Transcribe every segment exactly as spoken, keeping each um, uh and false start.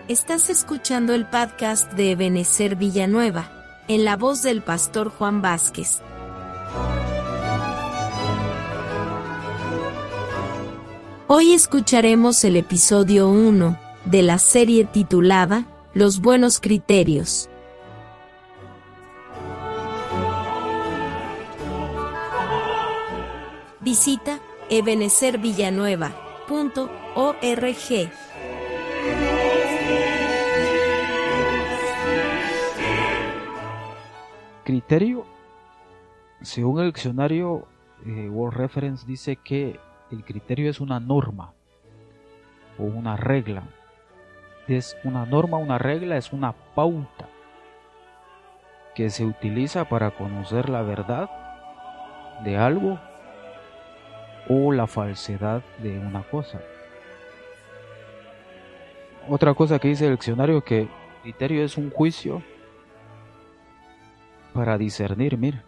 Estás escuchando el podcast de Ebenezer Villanueva, en la voz del pastor Juan Vázquez. Hoy escucharemos el episodio uno de la serie titulada Los buenos criterios. Visita ebenezer villanueva punto org. Criterio, según el diccionario eh, World Reference, dice que el criterio es una norma o una regla. Es una norma, una regla, es una pauta que se utiliza para conocer la verdad de algo o la falsedad de una cosa. Otra cosa que dice el diccionario, que criterio es un juicio para discernir, mira,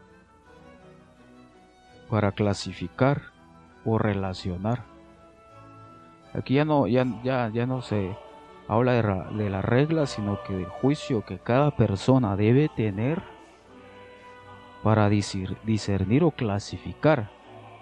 para clasificar o relacionar. Aquí ya no, ya, ya, ya no se habla de, ra, de la regla, sino que del juicio que cada persona debe tener para discernir, discernir o clasificar.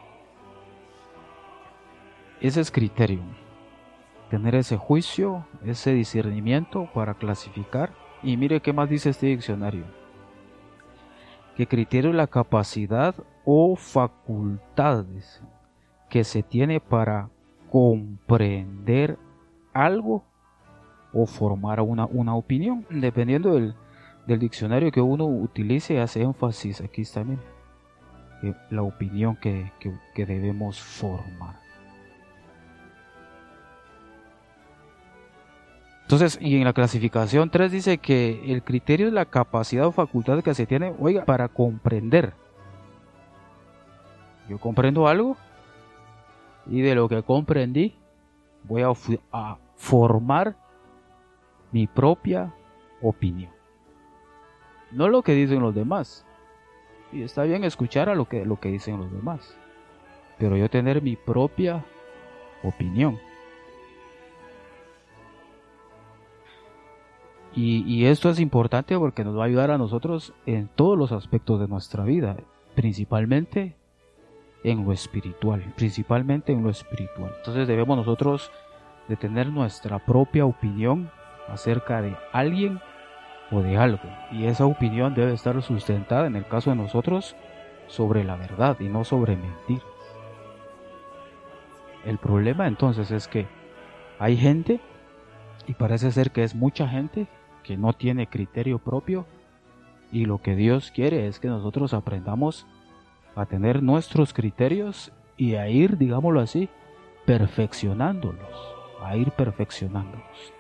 Ese es criterio, tener ese juicio, ese discernimiento para clasificar. Y mire qué más dice este diccionario, que criterio es la capacidad o facultades que se tiene para comprender algo o formar una, una opinión. Dependiendo del, del diccionario que uno utilice, hace énfasis aquí también eh, la opinión que, que, que debemos formar. Entonces, y en la clasificación tres dice que el criterio es la capacidad o facultad que se tiene, oiga, para comprender. Yo comprendo algo y de lo que comprendí voy a, a formar mi propia opinión. No lo que dicen los demás. Y está bien escuchar a lo que, lo que dicen los demás, pero yo tener mi propia opinión. Y, y esto es importante porque nos va a ayudar a nosotros en todos los aspectos de nuestra vida, principalmente en lo espiritual, principalmente en lo espiritual. Entonces debemos nosotros de tener nuestra propia opinión acerca de alguien o de algo, y esa opinión debe estar sustentada, en el caso de nosotros, sobre la verdad y no sobre mentiras. El problema entonces es que hay gente, y parece ser que es mucha gente, que no tiene criterio propio, y lo que Dios quiere es que nosotros aprendamos a tener nuestros criterios y a ir, digámoslo así, perfeccionándolos, a ir perfeccionándolos.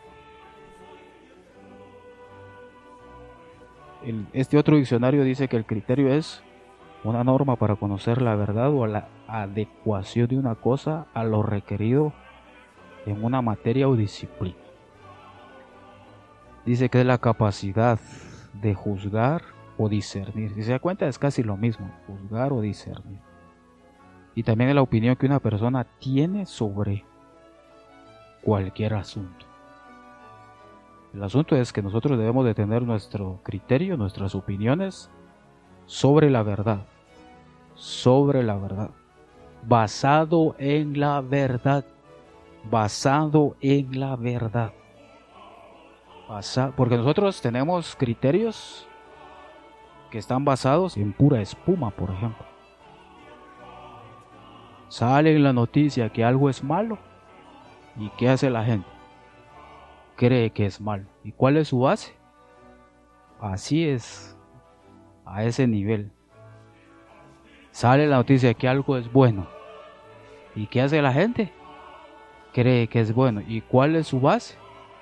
El, este otro diccionario dice que el criterio es una norma para conocer la verdad o la adecuación de una cosa a lo requerido en una materia o disciplina. Dice que es la capacidad de juzgar o discernir. Si se da cuenta, es casi lo mismo, juzgar o discernir. Y también es la opinión que una persona tiene sobre cualquier asunto. El asunto es que nosotros debemos de tener nuestro criterio, nuestras opiniones sobre la verdad. Sobre la verdad. Basado en la verdad. Basado en la verdad. Porque nosotros tenemos criterios que están basados en pura espuma, por ejemplo. Sale en la noticia que algo es malo, ¿y qué hace la gente? Cree que es malo. ¿Y cuál es su base? Así es, a ese nivel. Sale la noticia que algo es bueno, ¿y qué hace la gente? Cree que es bueno. ¿Y cuál es su base?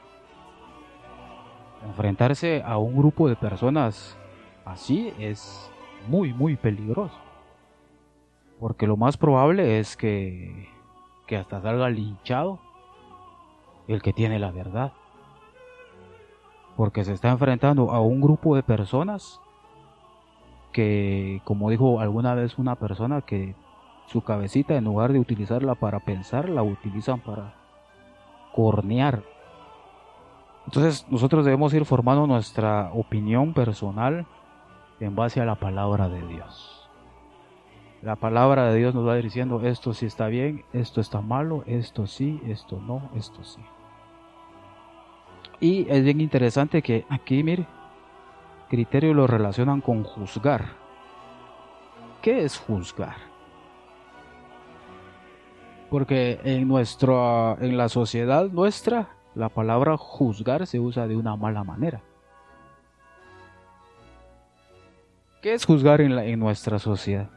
Enfrentarse a un grupo de personas así es muy muy peligroso, porque lo más probable es que, que hasta salga linchado el que tiene la verdad, porque se está enfrentando a un grupo de personas que, como dijo alguna vez una persona, que su cabecita, en lugar de utilizarla para pensar, la utilizan para cornear Entonces nosotros debemos ir formando nuestra opinión personal en base a la palabra de Dios. La palabra de Dios nos va diciendo esto sí está bien, esto está malo, esto sí, esto no, esto sí. Y es bien interesante que aquí, mire, criterio lo relacionan con juzgar. ¿Qué es juzgar? Porque en nuestra, en la sociedad nuestra, la palabra juzgar se usa de una mala manera. ¿Qué es juzgar en, la, en nuestra sociedad?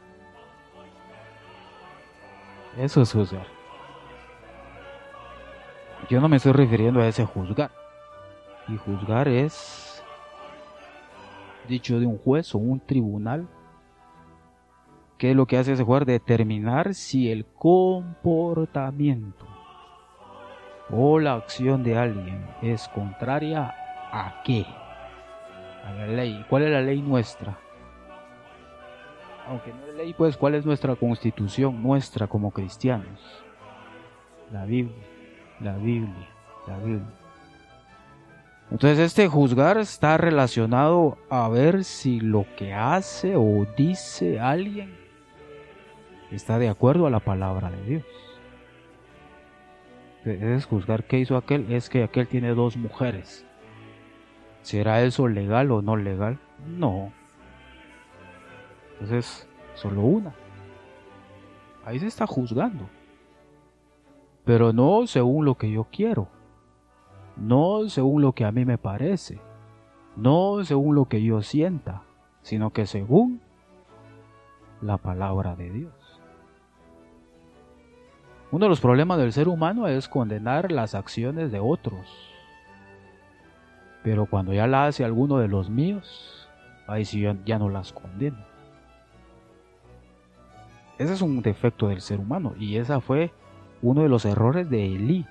Eso es juzgar. Yo no me estoy refiriendo a ese juzgar. Y juzgar es dicho de un juez o un tribunal. ¿Qué es lo que hace ese juez? Determinar si el comportamiento o la acción de alguien es contraria a qué, a la ley. ¿Cuál es la ley nuestra? Aunque no es ley, pues ¿cuál es nuestra constitución nuestra como cristianos? La Biblia, la Biblia, la Biblia. Entonces este juzgar está relacionado a ver si lo que hace o dice alguien está de acuerdo a la palabra de Dios. Es juzgar qué hizo aquel, es que aquel tiene dos mujeres. ¿Será eso legal o no legal? No. Entonces, solo una. Ahí se está juzgando. Pero no según lo que yo quiero. No según lo que a mí me parece. No según lo que yo sienta. Sino que según la palabra de Dios. Uno de los problemas del ser humano es condenar las acciones de otros. Pero cuando ya la hace alguno de los míos, ahí sí ya, ya no las condeno. Ese es un defecto del ser humano. Y ese fue uno de los errores de Elí.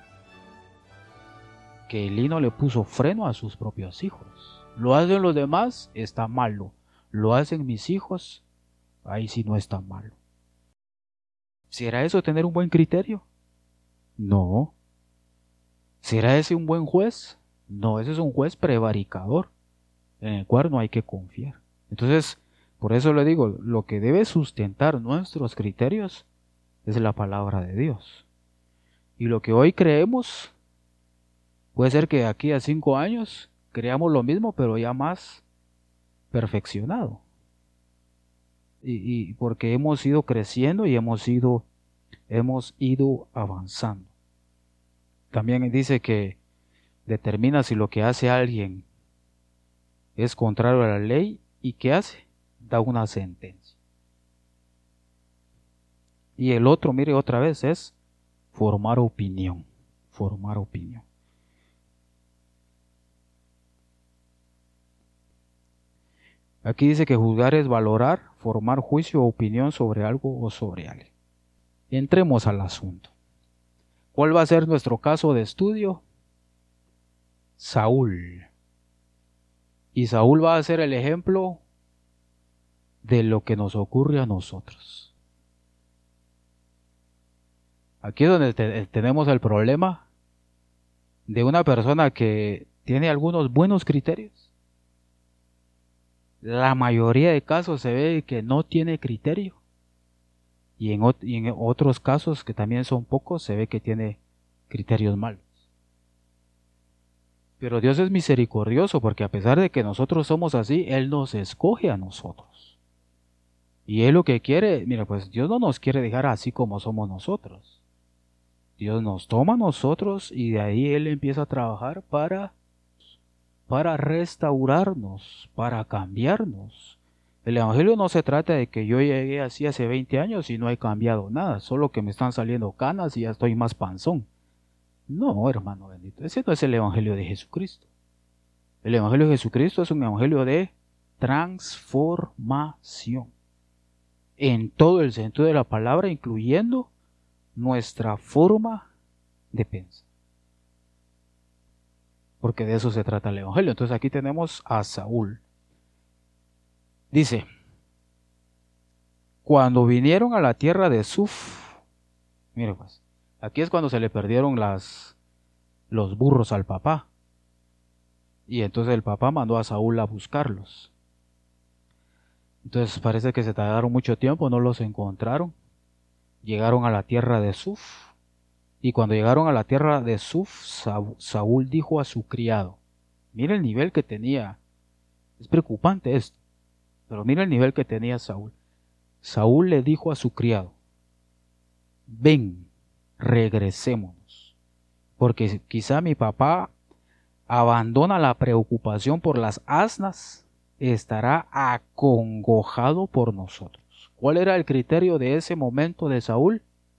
Que Elí no le puso freno a sus propios hijos. Lo hacen los demás, está malo. Lo hacen mis hijos, ahí sí no está malo. ¿Será eso tener un buen criterio? No. ¿Será ese un buen juez? No, ese es un juez prevaricador, en el cual no hay que confiar. Entonces, por eso le digo, lo que debe sustentar nuestros criterios es la palabra de Dios. Y lo que hoy creemos, puede ser que de aquí a cinco años creamos lo mismo, pero ya más perfeccionado. Y, y porque hemos ido creciendo y hemos ido, hemos ido avanzando. También dice que determina si lo que hace alguien es contrario a la ley y ¿qué hace? Da una sentencia. Y el otro, mire otra vez, es formar opinión. Formar opinión. Aquí dice que juzgar es valorar, formar juicio o opinión sobre algo o sobre alguien. Entremos al asunto. ¿Cuál va a ser nuestro caso de estudio? Saúl. Y Saúl va a ser el ejemplo de lo que nos ocurre a nosotros. Aquí es donde te- tenemos el problema de una persona que tiene algunos buenos criterios. La mayoría de casos se ve que no tiene criterio. Y en, ot- y en otros casos, que también son pocos, se ve que tiene criterios malos. Pero Dios es misericordioso porque a pesar de que nosotros somos así, Él nos escoge a nosotros. Y Él lo que quiere, mira, pues Dios no nos quiere dejar así como somos nosotros. Dios nos toma a nosotros y de ahí Él empieza a trabajar para, para restaurarnos, para cambiarnos. El Evangelio no se trata de que yo llegué así hace veinte años y no he cambiado nada, solo que me están saliendo canas y ya estoy más panzón. No, hermano bendito, ese no es el Evangelio de Jesucristo. El Evangelio de Jesucristo es un Evangelio de transformación. En todo el sentido de la palabra, incluyendo nuestra forma de pensar. Porque de eso se trata el Evangelio. Entonces aquí tenemos a Saúl. Dice, cuando vinieron a la tierra de Suf, mire pues, aquí es cuando se le perdieron las, los burros al papá. Y entonces el papá mandó a Saúl a buscarlos. Entonces parece que se tardaron mucho tiempo, no los encontraron. Llegaron a la tierra de Suf. Y cuando llegaron a la tierra de Suf, Saúl dijo a su criado, mira el nivel que tenía, es preocupante esto, pero mira el nivel que tenía Saúl. Saúl le dijo a su criado, ven, regresémonos, porque quizá mi papá abandona la preocupación por las asnas, estará acongojado por nosotros. ¿Cuál era el criterio de ese momento de Saúl?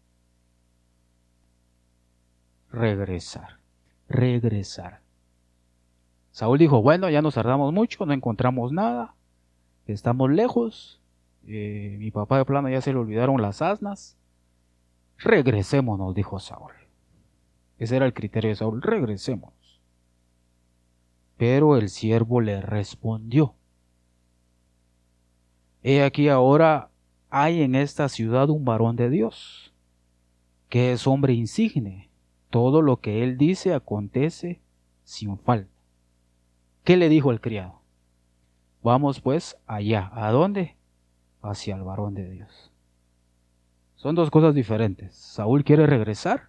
Regresar, regresar. Saúl dijo, bueno, ya nos tardamos mucho, no encontramos nada, estamos lejos, eh, mi papá de plano ya se le olvidaron las asnas, regresémonos, dijo Saúl. Ese era el criterio de Saúl, regresémonos. Pero el siervo le respondió, he aquí ahora hay en esta ciudad un varón de Dios, que es hombre insigne, todo lo que él dice acontece sin falta. ¿Qué le dijo el criado? Vamos pues allá. ¿A dónde? Hacia el varón de Dios. Son dos cosas diferentes. Saúl quiere regresar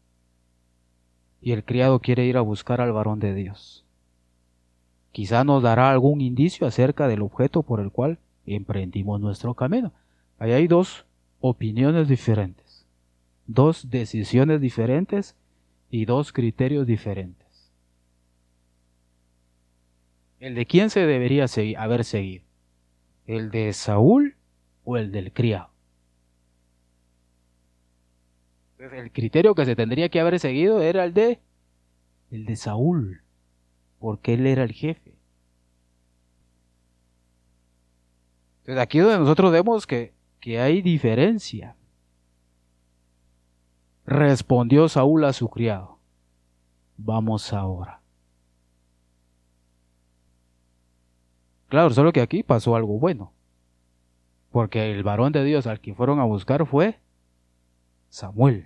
y el criado quiere ir a buscar al varón de Dios. Quizá nos dará algún indicio acerca del objeto por el cual emprendimos nuestro camino. Ahí hay dos opiniones diferentes, dos decisiones diferentes y dos criterios diferentes. ¿El de quién se debería segui- haber seguido? ¿El de Saúl o el del criado? Entonces, el criterio que se tendría que haber seguido era el de, el de Saúl, porque él era el jefe. Entonces aquí es donde nosotros vemos que, que hay diferencia. Respondió Saúl a su criado, vamos ahora. Claro, solo que aquí pasó algo bueno, porque el varón de Dios al que fueron a buscar fue Samuel.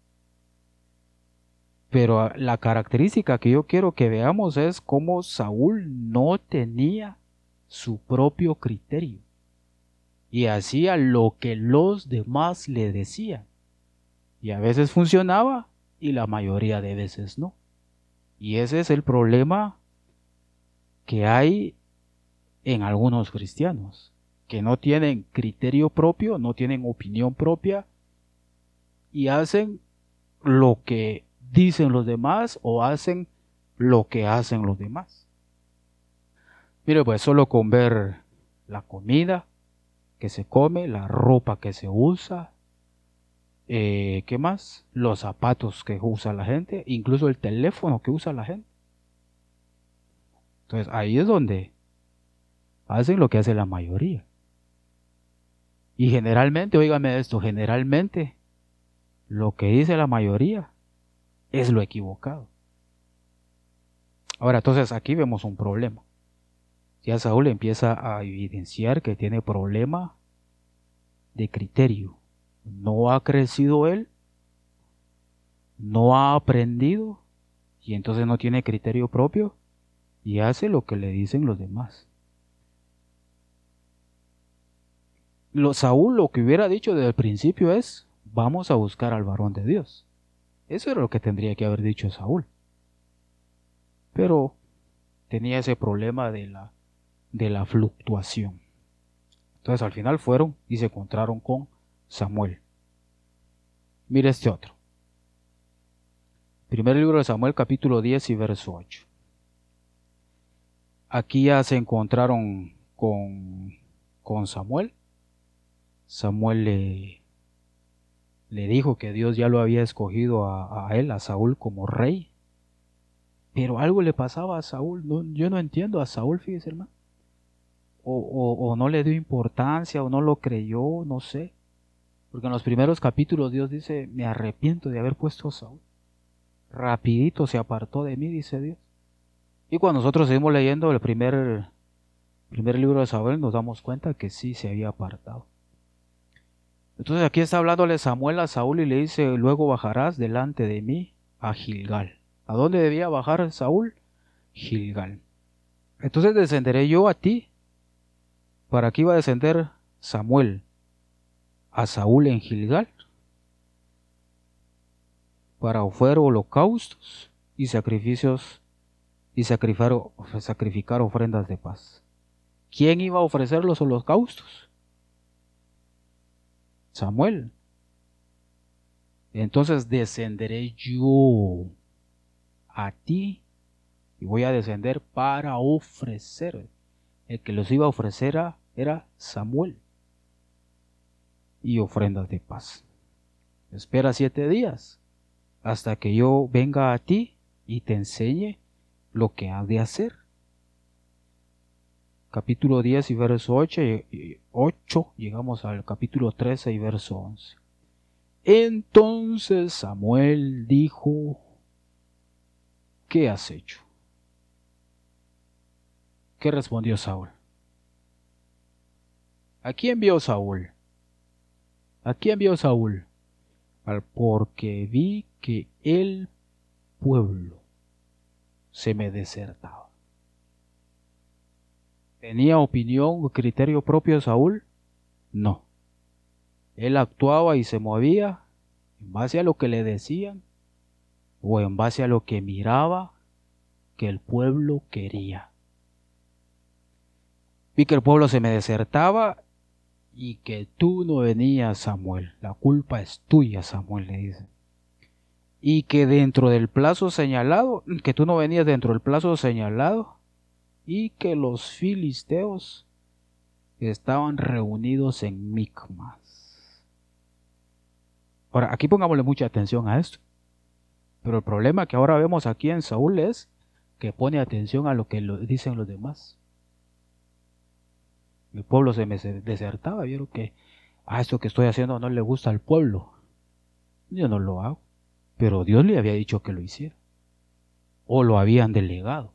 Pero la característica que yo quiero que veamos es cómo Saúl no tenía su propio criterio y hacía lo que los demás le decían. Y a veces funcionaba y la mayoría de veces no. Y ese es el problema que hay en algunos cristianos, que no tienen criterio propio, no tienen opinión propia y hacen lo que dicen los demás o hacen lo que hacen los demás. Mire, pues solo con ver la comida que se come, la ropa que se usa, eh, ¿qué más? Los zapatos que usa la gente, incluso el teléfono que usa la gente. Entonces ahí es donde hacen lo que hace la mayoría. Y generalmente, óigame esto, generalmente lo que dice la mayoría es lo equivocado. Ahora, entonces aquí vemos un problema. Ya Saúl empieza a evidenciar que tiene problema de criterio. No ha crecido él, no ha aprendido y entonces no tiene criterio propio y hace lo que le dicen los demás. Lo, Saúl lo que hubiera dicho desde el principio es, vamos a buscar al varón de Dios. Eso era lo que tendría que haber dicho Saúl. Pero tenía ese problema de la, de la fluctuación. Entonces al final fueron y se encontraron con Samuel. Mira este otro. Primer libro de Samuel, capítulo diez y verso ocho. Aquí ya se encontraron con, con Samuel. Samuel le, le dijo que Dios ya lo había escogido a, a él, a Saúl, como rey. Pero algo le pasaba a Saúl. No, yo no entiendo a Saúl, fíjese, hermano. O, o, o no le dio importancia, o no lo creyó, no sé. Porque en los primeros capítulos Dios dice, me arrepiento de haber puesto a Saúl. Rapidito se apartó de mí, dice Dios. Y cuando nosotros seguimos leyendo el primer, primer libro de Samuel, nos damos cuenta que sí se había apartado. Entonces aquí está hablándole Samuel a Saúl y le dice, luego bajarás delante de mí a Gilgal. ¿A dónde debía bajar Saúl? Gilgal. Entonces descenderé yo a ti. ¿Para qué iba a descender Samuel a Saúl en Gilgal? Para ofrecer holocaustos y sacrificios y sacrificar, sacrificar ofrendas de paz. ¿Quién iba a ofrecer los holocaustos? Samuel. Entonces descenderé yo a ti y voy a descender para ofrecer. El que los iba a ofrecer era, era Samuel. Y ofrendas de paz. Espera siete días hasta que yo venga a ti y te enseñe lo que has de hacer. Capítulo diez y verso ocho, llegamos al capítulo trece y verso once. Entonces Samuel dijo: ¿qué has hecho? ¿Qué respondió Saúl? ¿A quién envió Saúl? ¿A quién envió Saúl? Al porque vi que el pueblo se me desertaba. ¿Tenía opinión o criterio propio Saúl? No. Él actuaba y se movía en base a lo que le decían o en base a lo que miraba que el pueblo quería. Vi que el pueblo se me desertaba y que tú no venías, Samuel. La culpa es tuya, Samuel, le dice. Y que dentro del plazo señalado, que tú no venías dentro del plazo señalado, y que los filisteos estaban reunidos en Micmas. Ahora, aquí pongámosle mucha atención a esto. Pero el problema que ahora vemos aquí en Saúl es que pone atención a lo que lo dicen los demás. El pueblo se me desertaba, vieron que a esto que estoy haciendo no le gusta al pueblo. Yo no lo hago, pero Dios le había dicho que lo hiciera, o lo habían delegado.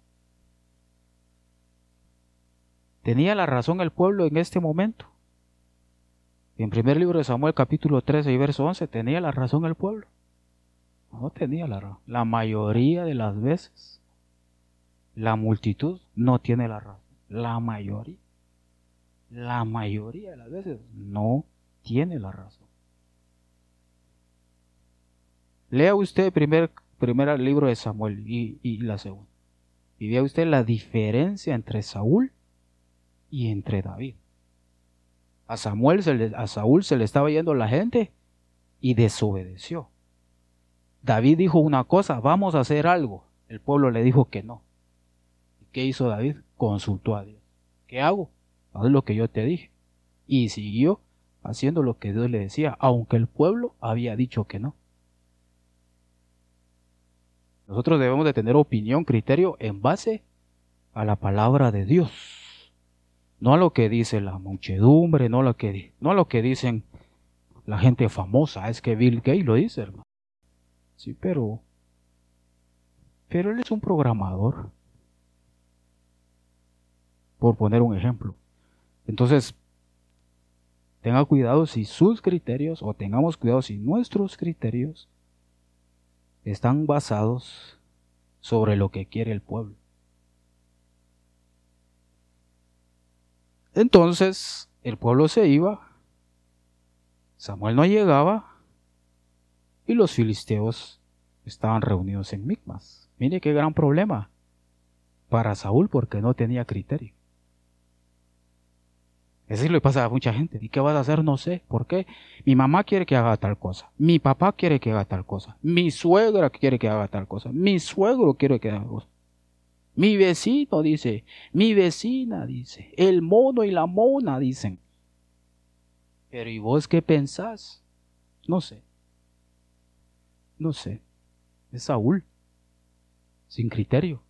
¿Tenía la razón el pueblo en este momento? En primer libro de Samuel, capítulo trece y verso once, ¿tenía la razón el pueblo? No tenía la razón. La mayoría de las veces, la multitud no tiene la razón. La mayoría. La mayoría de las veces no tiene la razón. Lea usted el primer, primer libro de Samuel y, y la segunda. Y vea usted la diferencia entre Saúl y entre David. A Samuel se le, a Saúl se le estaba yendo la gente y desobedeció. David dijo una cosa: vamos a hacer algo. El pueblo le dijo que no. ¿Y qué hizo David? Consultó a Dios. ¿Qué hago? Haz lo que yo te dije. Y siguió haciendo lo que Dios le decía, aunque el pueblo había dicho que no. Nosotros debemos de tener opinión, criterio en base a la palabra de Dios. No a lo que dice la muchedumbre, no a lo que, no a lo que dicen la gente famosa. Es que Bill Gates lo dice, hermano. Sí, pero, pero él es un programador, por poner un ejemplo. Entonces, tenga cuidado si sus criterios, o tengamos cuidado si nuestros criterios están basados sobre lo que quiere el pueblo. Entonces, el pueblo se iba, Samuel no llegaba, y los filisteos estaban reunidos en Micmas. Mire qué gran problema para Saúl, porque no tenía criterio. Eso le pasa a mucha gente. ¿Y qué vas a hacer? No sé. ¿Por qué? Mi mamá quiere que haga tal cosa. Mi papá quiere que haga tal cosa. Mi suegra quiere que haga tal cosa. Mi suegro quiere que haga tal cosa. Mi vecino dice. Mi vecina dice. El mono y la mona dicen. Pero ¿y vos qué pensás? No sé. No sé. Es Saúl. Sin criterio.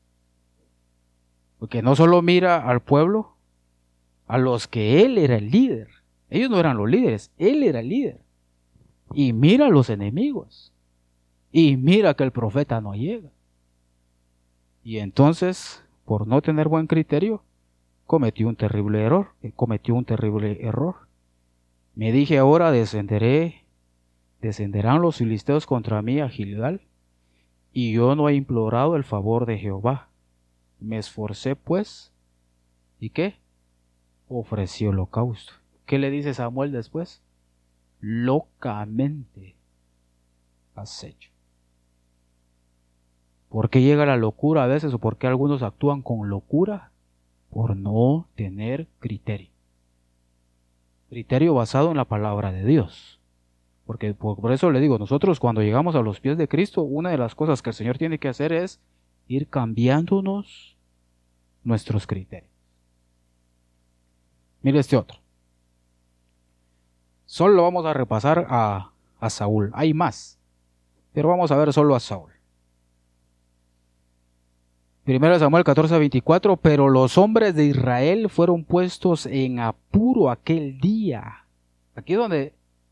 Porque no solo mira al pueblo, a los que él era el líder. Ellos no eran los líderes, él era el líder. Y mira a los enemigos. Y mira que el profeta no llega. Y entonces, por no tener buen criterio, cometió un terrible error. Cometió un terrible error. Me dije ahora, descenderé, descenderán los filisteos contra mí a Gilgal, y yo no he implorado el favor de Jehová. Me esforcé pues, ¿y qué? Ofrecí holocausto. ¿Qué le dice Samuel después? Locamente has hecho. ¿Por qué llega la locura a veces o por qué algunos actúan con locura? Por no tener criterio. Criterio basado en la palabra de Dios. Porque por, por eso le digo, nosotros cuando llegamos a los pies de Cristo, una de las cosas que el Señor tiene que hacer es ir cambiándonos nuestros criterios. Mire este otro. Solo vamos a repasar a, a Saúl. Hay más, pero vamos a ver solo a Saúl. Primero Samuel catorce veinticuatro, pero los hombres de Israel fueron puestos en apuro aquel día. Aquí es donde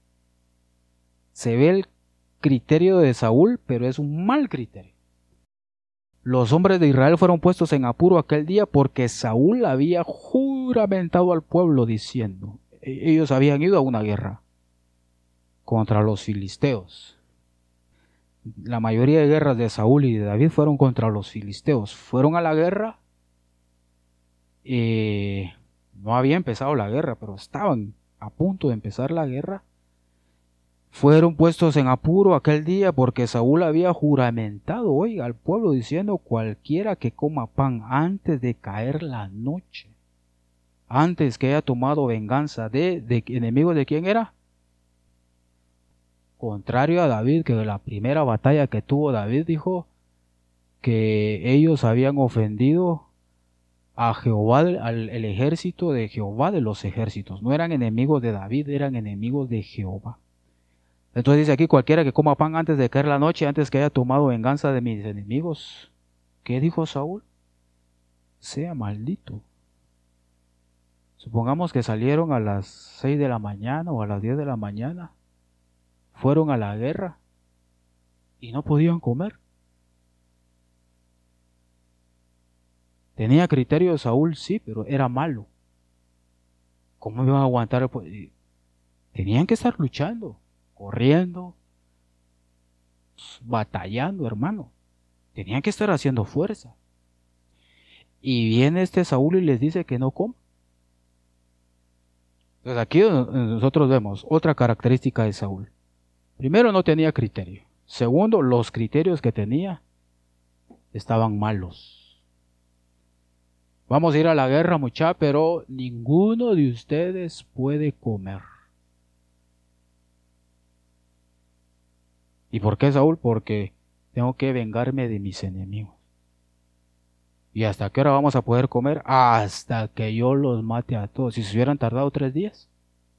se ve el criterio de Saúl, pero es un mal criterio. Los hombres de Israel fueron puestos en apuro aquel día porque Saúl había juramentado al pueblo diciendo, ellos habían ido a una guerra contra los filisteos. La mayoría de guerras de Saúl y de David fueron contra los filisteos. Fueron a la guerra, eh, no había empezado la guerra, pero estaban a punto de empezar la guerra. Fueron puestos en apuro aquel día porque Saúl había juramentado, oiga, al pueblo diciendo, cualquiera que coma pan antes de caer la noche, antes que haya tomado venganza de, de enemigos de quién era. Contrario a David, que en la primera batalla que tuvo David dijo que ellos habían ofendido a Jehová, al el ejército de Jehová de los ejércitos. No eran enemigos de David, eran enemigos de Jehová. Entonces dice aquí, cualquiera que coma pan antes de caer la noche, antes que haya tomado venganza de mis enemigos. ¿Qué dijo Saúl? Sea maldito. Supongamos que salieron a las seis de la mañana o a las diez de la mañana. Fueron a la guerra y no podían comer. Tenía criterio de Saúl, sí, pero era malo. ¿Cómo iban a aguantar? Tenían que estar luchando, corriendo, batallando, hermano. Tenían que estar haciendo fuerza. Y viene este Saúl y les dice que no coman. Entonces aquí nosotros vemos otra característica de Saúl. Primero, no tenía criterio. Segundo, los criterios que tenía estaban malos. Vamos a ir a la guerra, mucha, pero ninguno de ustedes puede comer. ¿Y por qué, Saúl? Porque tengo que vengarme de mis enemigos. ¿Y hasta qué hora vamos a poder comer? Hasta que yo los mate a todos. Si se hubieran tardado tres días.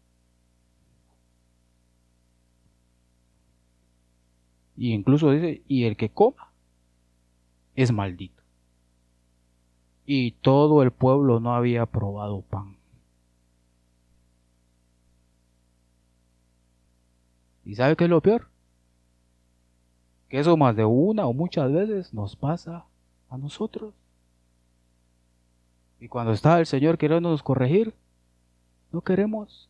Y incluso dice, y el que coma es maldito. Y todo el pueblo no había probado pan. ¿Y sabe qué es lo peor? Que eso más de una o muchas veces nos pasa a nosotros. Y cuando está el Señor queriéndonos corregir, no queremos.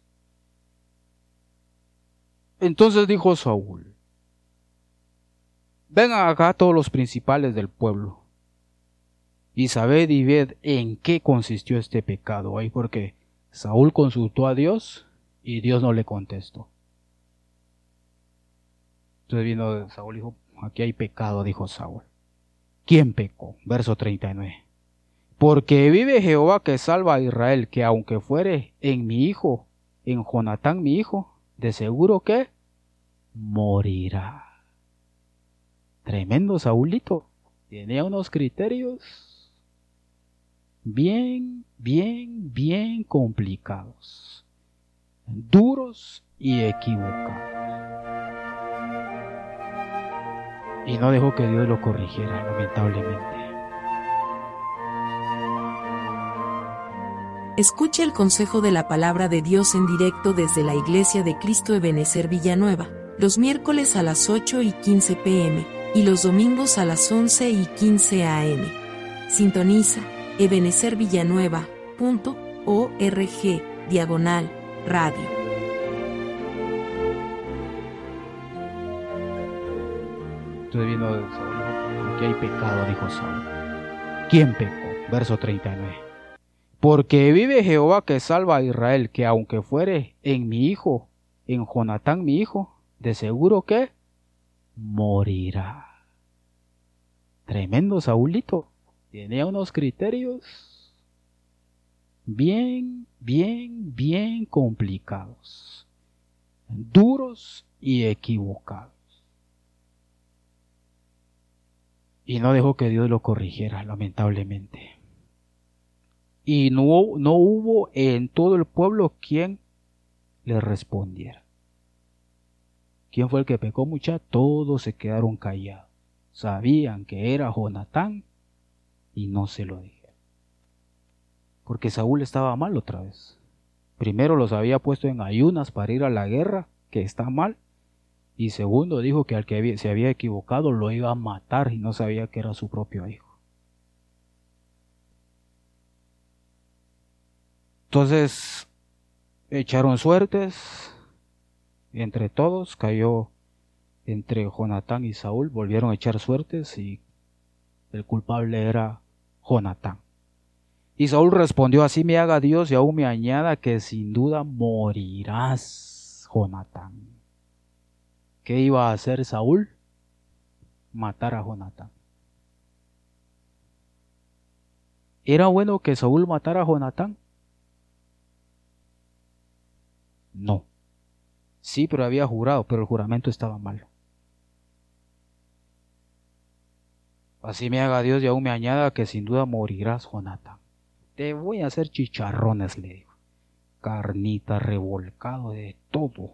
Entonces dijo Saúl, vengan acá todos los principales del pueblo, y sabed y ved en qué consistió este pecado. Ahí porque Saúl consultó a Dios, y Dios no le contestó. Entonces vino Saúl y dijo, aquí hay pecado, dijo Saúl. ¿Quién pecó? Verso treinta y nueve. Porque vive Jehová que salva a Israel, que aunque fuere en mi hijo, en Jonatán mi hijo, de seguro que morirá. Tremendo Saúlito. Tenía unos criterios bien, bien, bien complicados, duros y equivocados. Y no dejó que Dios lo corrigiera, lamentablemente. Escuche el consejo de la palabra de Dios en directo desde la Iglesia de Cristo Ebenecer Villanueva, los miércoles a las ocho y quince pm, y los domingos a las once y quince am. Sintoniza ebenecervillanueva punto org, diagonal, radio. Entonces vino Saúl, aquí hay pecado, dijo Saúl. ¿Quién pecó? Verso treinta y nueve. Porque vive Jehová que salva a Israel, que aunque fuere en mi hijo, en Jonatán mi hijo, de seguro que morirá. Tremendo Saulito. Tenía unos criterios bien, bien, bien complicados, duros y equivocados. Y no dejó que Dios lo corrigiera, lamentablemente. Y no, no hubo en todo el pueblo quien le respondiera. ¿Quién fue el que pecó, mucha? Todos se quedaron callados. Sabían que era Jonatán y no se lo dijeron. Porque Saúl estaba mal otra vez. Primero los había puesto en ayunas para ir a la guerra, que está mal. Y segundo, dijo que al que había, se había equivocado lo iba a matar y no sabía que era su propio hijo. Entonces echaron suertes. Entre todos cayó entre Jonatán y Saúl. Volvieron a echar suertes y el culpable era Jonatán. Y Saúl respondió: así me haga Dios y aún me añada que sin duda morirás, Jonatán. ¿Qué iba a hacer Saúl? Matar a Jonatán. ¿Era bueno que Saúl matara a Jonatán? No. Sí, pero había jurado, pero el juramento estaba mal. Así me haga Dios y aún me añada que sin duda morirás, Jonatán. Te voy a hacer chicharrones, le dijo. Carnita, revolcado de todo.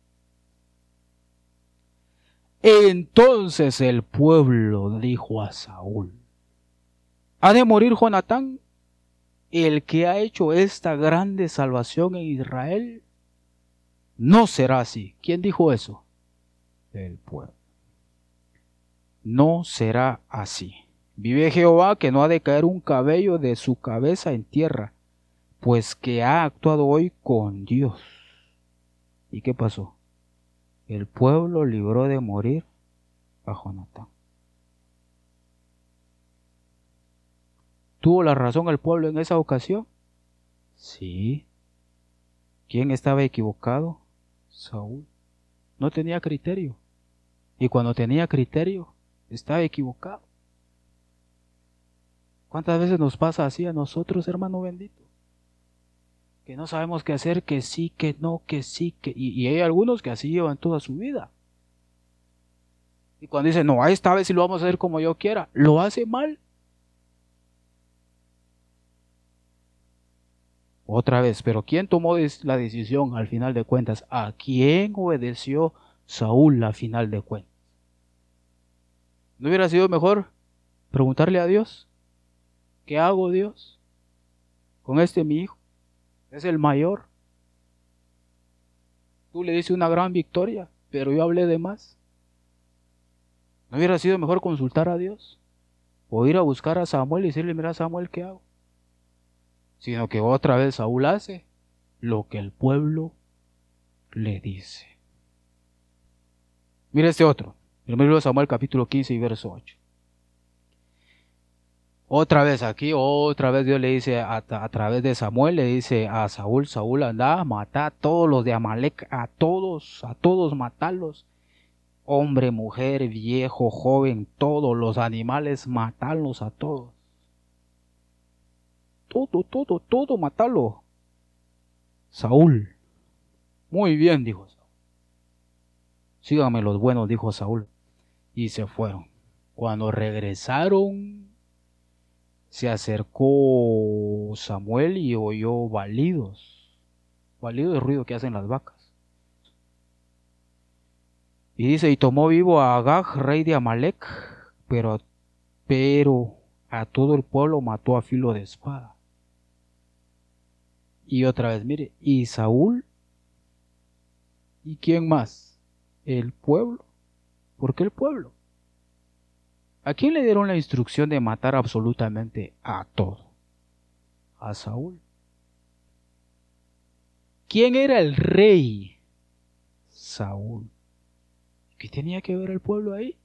Entonces el pueblo dijo a Saúl: ¿ha de morir Jonatán, el que ha hecho esta grande salvación en Israel? No será así. ¿Quién dijo eso? El pueblo. No será así. Vive Jehová que no ha de caer un cabello de su cabeza en tierra, pues que ha actuado hoy con Dios. ¿Y qué pasó? El pueblo libró de morir a Jonatán. ¿Tuvo la razón el pueblo en esa ocasión? Sí. ¿Quién estaba equivocado? Saúl. No tenía criterio. Y cuando tenía criterio, estaba equivocado. ¿Cuántas veces nos pasa así a nosotros, hermano bendito? Que no sabemos qué hacer, que sí, que no, que sí, que... Y, y hay algunos que así llevan toda su vida. Y cuando dicen, no, esta vez sí lo vamos a hacer como yo quiera, lo hace mal. Otra vez, pero ¿quién tomó la decisión al final de cuentas? ¿A quién obedeció Saúl al final de cuentas? ¿No hubiera sido mejor preguntarle a Dios? ¿Qué hago, Dios, con este mi hijo? Es el mayor. Tú le dices una gran victoria, pero yo hablé de más. ¿No hubiera sido mejor consultar a Dios? O ir a buscar a Samuel y decirle, mira Samuel, ¿qué hago? Sino que otra vez Saúl hace lo que el pueblo le dice. Mira este otro. El libro de Samuel capítulo quince y verso ocho. Otra vez aquí, otra vez Dios le dice a, a través de Samuel, le dice a Saúl, Saúl anda, mata a todos los de Amalek, a todos, a todos matarlos. Hombre, mujer, viejo, joven, todos los animales, matarlos a todos. Todo, todo, todo, matarlo. Saúl. Muy bien, dijo Saúl. Síganme los buenos, dijo Saúl. Y se fueron. Cuando regresaron, se acercó Samuel y oyó balidos. Balidos de ruido que hacen las vacas. Y dice, y tomó vivo a Agag, rey de Amalek, pero, pero a todo el pueblo mató a filo de espada. Y otra vez, mire, y Saúl, ¿y quién más? El pueblo. ¿Por qué el pueblo? ¿A quién le dieron la instrucción de matar absolutamente a todo? A Saúl. ¿Quién era el rey? Saúl. ¿Qué tenía que ver el pueblo ahí?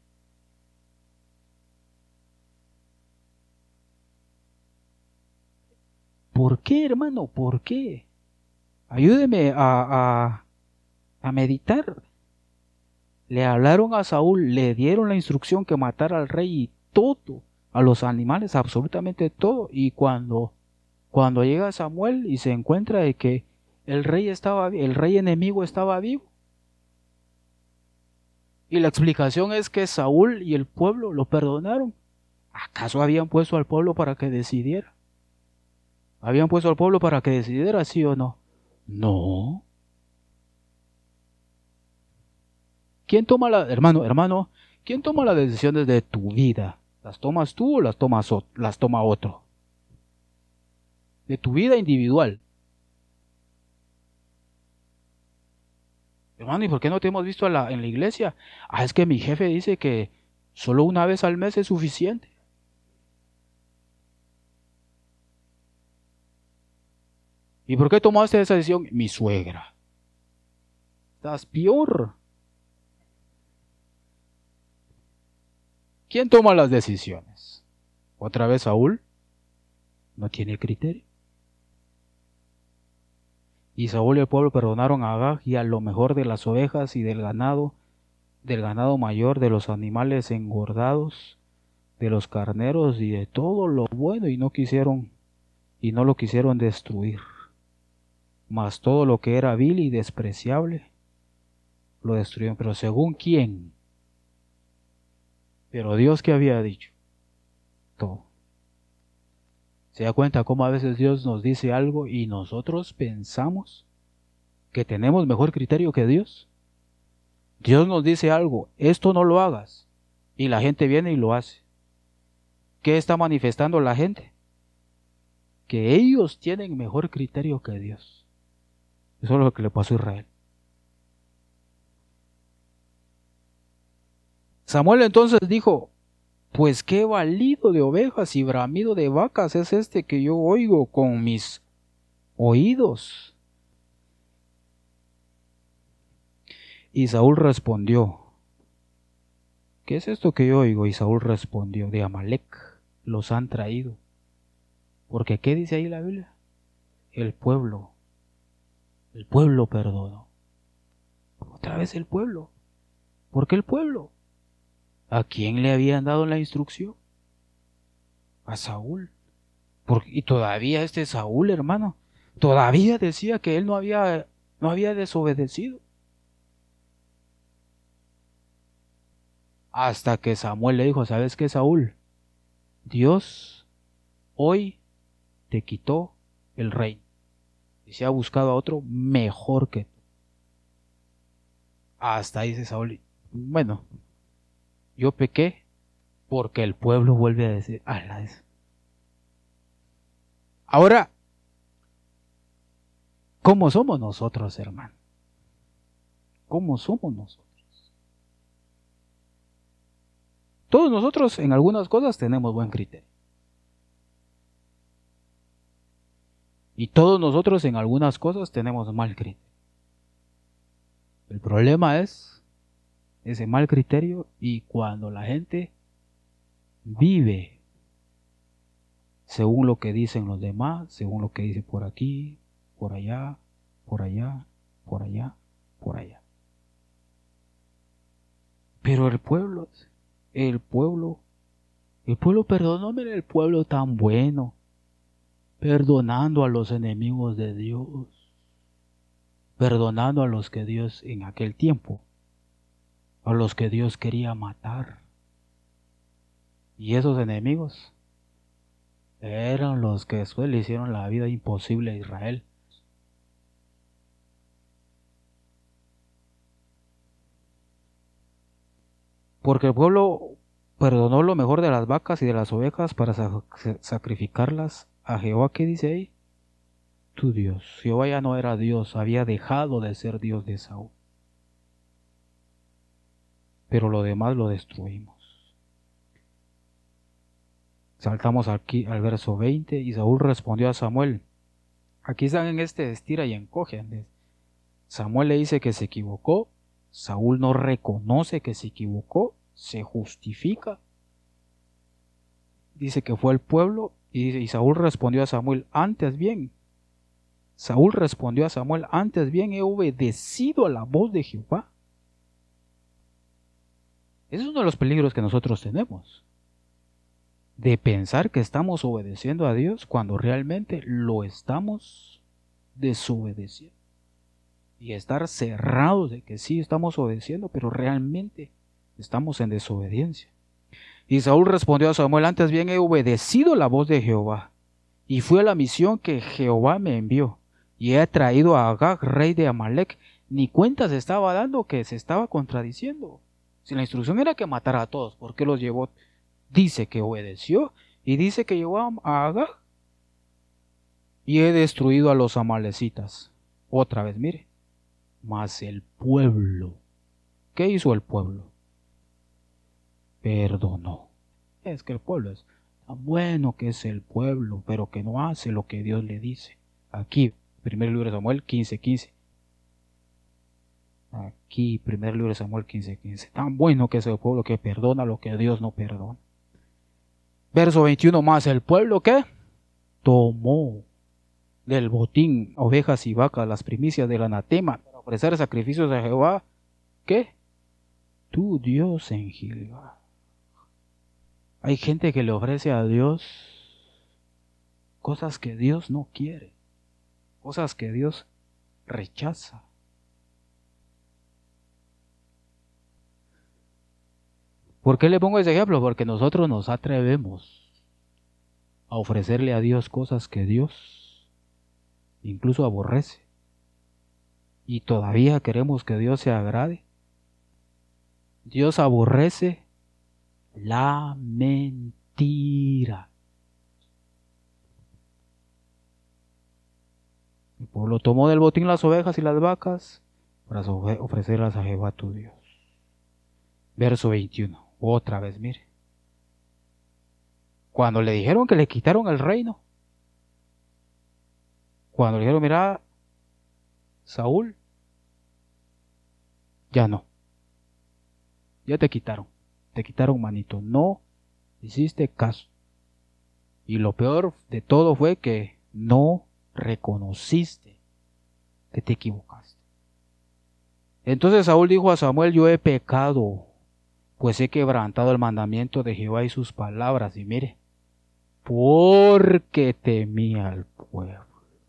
¿por qué, hermano? ¿Por qué? Ayúdeme a, a, a meditar. Le hablaron a Saúl, le dieron la instrucción que matara al rey y todo, a los animales, absolutamente todo. Y cuando, cuando llega Samuel y se encuentra de que el rey estaba, el rey enemigo estaba vivo. Y la explicación es que Saúl y el pueblo lo perdonaron. ¿Acaso habían puesto al pueblo para que decidiera? ¿Habían puesto al pueblo para que decidiera, sí o no? No. ¿Quién toma la, hermano, hermano, quién toma las decisiones de tu vida? ¿Las tomas tú o las tomas las toma otro? De tu vida individual. Hermano, ¿y por qué no te hemos visto en la, en la iglesia? Ah, es que mi jefe dice que solo una vez al mes es suficiente. ¿Y por qué tomaste esa decisión? Mi suegra. Estás peor. ¿Quién toma las decisiones? ¿Otra vez Saúl? No tiene criterio. Y Saúl y el pueblo perdonaron a Agag y a lo mejor de las ovejas y del ganado, del ganado mayor, de los animales engordados, de los carneros y de todo lo bueno, y no quisieron, y no lo quisieron destruir. Mas todo lo que era vil y despreciable, lo destruyeron. Pero ¿según quién? Pero Dios, ¿qué había dicho? Todo. ¿Se da cuenta cómo a veces Dios nos dice algo y nosotros pensamos que tenemos mejor criterio que Dios? Dios nos dice algo, esto no lo hagas, y la gente viene y lo hace. ¿Qué está manifestando la gente? Que ellos tienen mejor criterio que Dios. Eso es lo que le pasó a Israel. Samuel entonces dijo, pues qué balido de ovejas y bramido de vacas es este que yo oigo con mis oídos. Y Saúl respondió, ¿qué es esto que yo oigo? Y Saúl respondió, de Amalec los han traído. Porque ¿qué dice ahí la Biblia? El pueblo, el pueblo perdonó. Otra vez el pueblo. ¿Por qué el pueblo? ¿A quién le habían dado la instrucción? A Saúl. Porque, y todavía este Saúl, hermano, todavía decía que él no había, no había desobedecido. Hasta que Samuel le dijo, ¿sabes qué, Saúl? Dios hoy te quitó el reino y se ha buscado a otro mejor que tú. Hasta ahí dice Saúl, bueno, yo pequé porque el pueblo vuelve a decir, ala, es. Ahora, ¿cómo somos nosotros, hermano? ¿Cómo somos nosotros? Todos nosotros en algunas cosas tenemos buen criterio. Y todos nosotros en algunas cosas tenemos mal criterio. El problema es ese mal criterio y cuando la gente vive según lo que dicen los demás, según lo que dice por aquí, por allá, por allá, por allá, por allá. Pero el pueblo, el pueblo, el pueblo perdonó, mira el pueblo tan bueno, perdonando a los enemigos de Dios, perdonando a los que Dios en aquel tiempo, a los que Dios quería matar. Y esos enemigos eran los que después le hicieron la vida imposible a Israel. Porque el pueblo perdonó lo mejor de las vacas y de las ovejas para sacrificarlas a Jehová. ¿Qué dice ahí? Tu Dios. Jehová ya no era Dios, había dejado de ser Dios de Saúl. Pero lo demás lo destruimos. Saltamos aquí al verso veinte, y Saúl respondió a Samuel. Aquí están en este estira y encoge. Samuel le dice que se equivocó, Saúl no reconoce que se equivocó, se justifica, dice que fue el pueblo, Y, y Saúl respondió a Samuel, antes bien, Saúl respondió a Samuel, antes bien he obedecido a la voz de Jehová. Ese es uno de los peligros que nosotros tenemos, de pensar que estamos obedeciendo a Dios cuando realmente lo estamos desobedeciendo. Y estar cerrados de que sí estamos obedeciendo, pero realmente estamos en desobediencia. Y Saúl respondió a Samuel, antes bien he obedecido la voz de Jehová, y fui a la misión que Jehová me envió, y he traído a Agag, rey de Amalek. Ni cuenta se estaba dando que se estaba contradiciendo. Si la instrucción era que matara a todos, ¿por qué los llevó? Dice que obedeció, y dice que llevó a Agag, y he destruido a los amalecitas. Otra vez, mire. Mas el pueblo, ¿qué hizo el pueblo? Perdonó. Es que el pueblo es tan bueno que es el pueblo, pero que no hace lo que Dios le dice. Aquí, primer libro de Samuel quince quince. Aquí, primer libro de Samuel quince quince. Tan bueno que es el pueblo que perdona lo que Dios no perdona. Verso veintiuno más, el pueblo que tomó del botín ovejas y vacas, las primicias del anatema, para ofrecer sacrificios a Jehová, ¿qué? Tu Dios en Gilgal. Hay gente que le ofrece a Dios cosas que Dios no quiere, cosas que Dios rechaza. ¿Por qué le pongo ese ejemplo? Porque nosotros nos atrevemos a ofrecerle a Dios cosas que Dios incluso aborrece. Y todavía queremos que Dios se agrade. Dios aborrece la mentira. El pueblo tomó del botín las ovejas y las vacas para ofrecerlas a Jehová tu Dios. Verso veintiuno. Otra vez, mire. Cuando le dijeron que le quitaron el reino, cuando le dijeron, mira, Saúl, ya no, ya te quitaron, te quitaron manito, no hiciste caso. Y lo peor de todo fue que no reconociste que te equivocaste. Entonces Saúl dijo a Samuel, yo he pecado, pues he quebrantado el mandamiento de Jehová y sus palabras. Y mire, porque temía al pueblo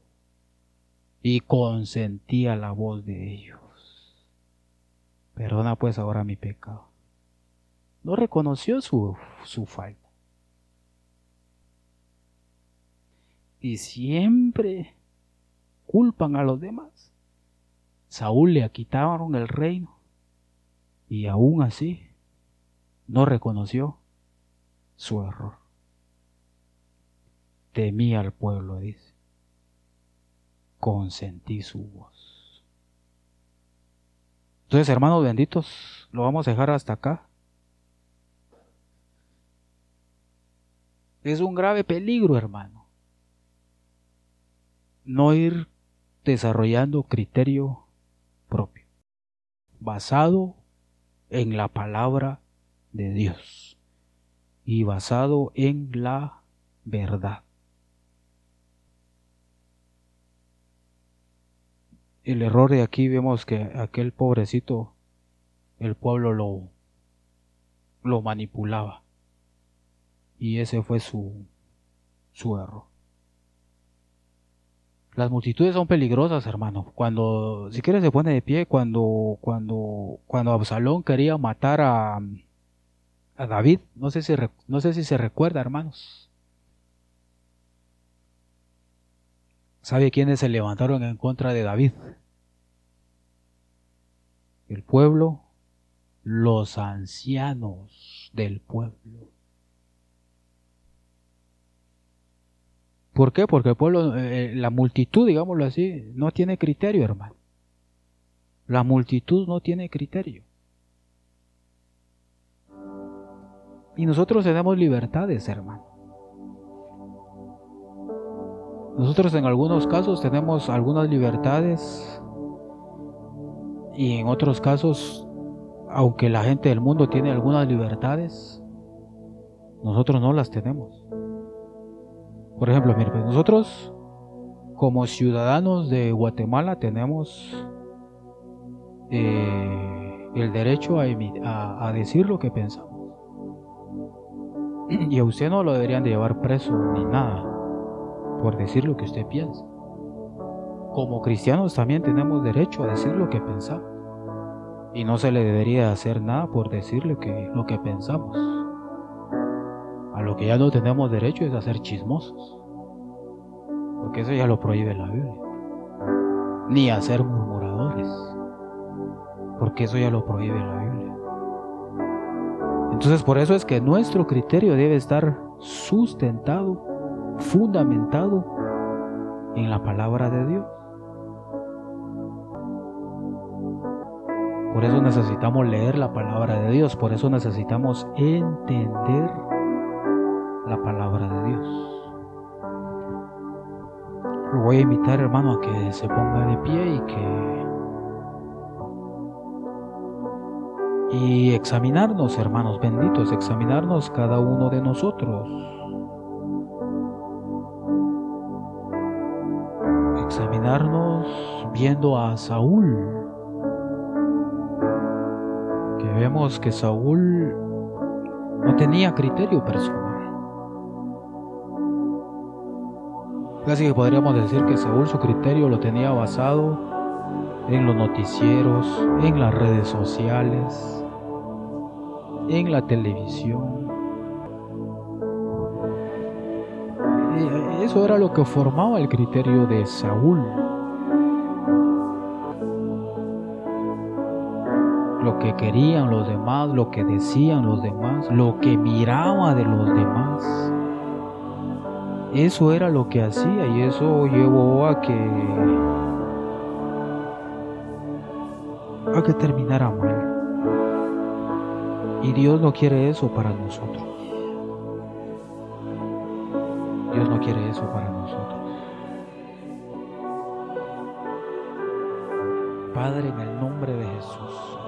y consentía la voz de ellos. Perdona pues ahora mi pecado. No reconoció su, su falta. Y siempre culpan a los demás. Saúl le quitaron el reino y aún así no reconoció su error. Temía al pueblo, dice. Consentí su voz. Entonces, hermanos benditos, lo vamos a dejar hasta acá. Es un grave peligro, hermano, no ir desarrollando criterio propio, basado en la palabra de Dios y basado en la verdad. El error de aquí vemos que aquel pobrecito, el pueblo lo, lo manipulaba. Y ese fue su, su error. Las multitudes son peligrosas, hermano. Cuando, si quieres se pone de pie, cuando, cuando, cuando Absalón quería matar a, a David, no sé si, no sé si se recuerda, hermanos. ¿Sabe quiénes se levantaron en contra de David? El pueblo, los ancianos del pueblo. ¿Por qué? Porque el pueblo, eh, la multitud, digámoslo así, no tiene criterio, hermano. La multitud no tiene criterio. Y nosotros tenemos libertades, hermano. Nosotros en algunos casos tenemos algunas libertades y en otros casos, aunque la gente del mundo tiene algunas libertades, nosotros no las tenemos. Por ejemplo, mire, pues nosotros como ciudadanos de Guatemala tenemos eh, el derecho a, a, a decir lo que pensamos. Y a usted no lo deberían de llevar preso ni nada por decir lo que usted piensa. Como cristianos también tenemos derecho a decir lo que pensamos. Y no se le debería hacer nada por decir lo que, lo que pensamos. A lo que ya no tenemos derecho es a ser chismosos. Porque eso ya lo prohíbe la Biblia. Ni a ser murmuradores. Porque eso ya lo prohíbe la Biblia. Entonces por eso es que nuestro criterio debe estar sustentado, fundamentado en la palabra de Dios. Por eso necesitamos leer la palabra de Dios, por eso necesitamos entender la palabra de Dios. Lo voy a invitar, hermano, a que se ponga de pie y que y examinarnos, hermanos benditos, examinarnos cada uno de nosotros. Examinarnos viendo a Saúl. Que vemos que Saúl no tenía criterio personal. Casi que podríamos decir que Saúl su criterio lo tenía basado en los noticieros, en las redes sociales, en la televisión. Eso era lo que formaba el criterio de Saúl. Lo que querían los demás, lo que decían los demás, lo que miraba de los demás. Eso era lo que hacía y eso llevó a que a que terminara mal. Y Dios no quiere eso para nosotros. Dios no quiere eso para nosotros. Padre, en el nombre de Jesús,